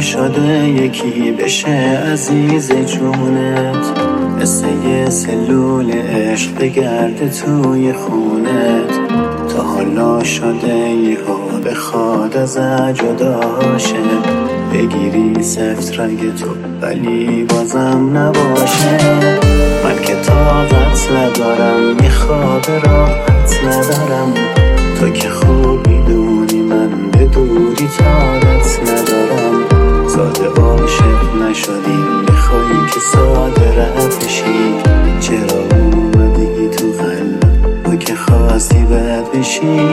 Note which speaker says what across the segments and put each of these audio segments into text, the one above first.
Speaker 1: شده یکی بشه عزیز جونت، مثل یه سلول عشق بگرده توی خونت. تا حالا شده یهو بخواد از جداشه، بگیری سفت رنگ تو ولی بازم نباشه. من که طاقت ندارم یه خواب راحت ندارم، تو که خوب میدونی من به دوری طاقت ندارم. ساده عاشق نشدیم بخوایی که ساده رد بشی، چرا اومدی تو قلبم تو که خواستی بد بشی.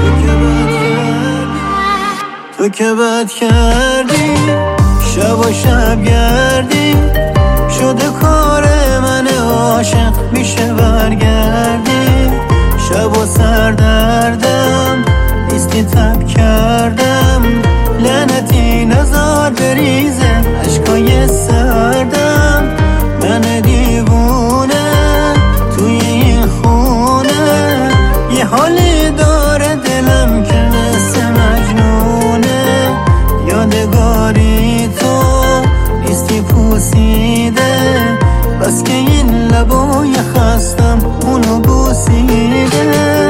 Speaker 1: تو که بد کردی شب و شب گردی، شده کار من عاشق میشه برگردی. شب و سردردم نیستی تب کردم، لعنتی نزار بریزه عشقای سردم. من دیوونه توی این خونه، یه حالی داره دلم که مثل مجنونه. یادگاری تو نیستی پوسیده، بس که این لبای خستم اونو بوسیده.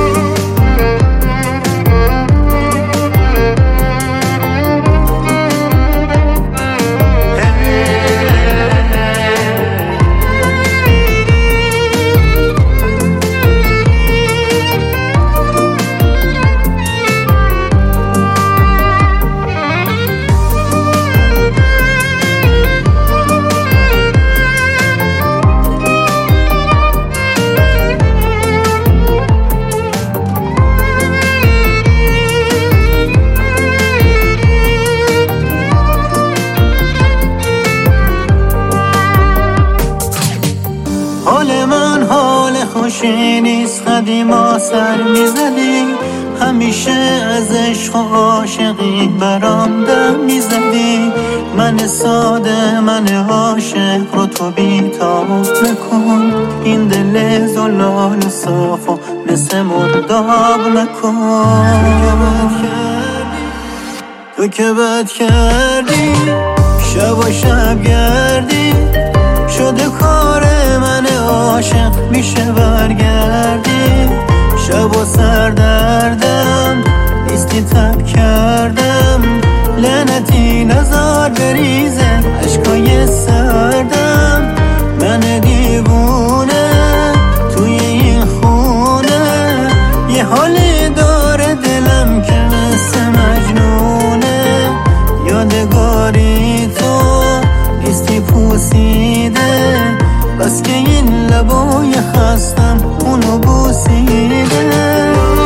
Speaker 1: حال من حال خوشی نیست، قدیما سر میزدی، همیشه از عشق و عاشقی برام دم میزدی. من ساده من عاشق رو تو بی‌تاب نکن، این دل زلال و صاف و مثل مرداب نکن. تو که بد کردی شب و شب گردی، شده کار من عاشق میشه برگردی. شب و سردردم نیستی تب کردم، لعنتی نزار بریزه عشقای سردم. من دیوونه توی این خونه، یه حالی داره دلم که مثل مجنونه. یادگاری تو نیستی پوسیده، بس که این لبای خستم اونو بوسیده.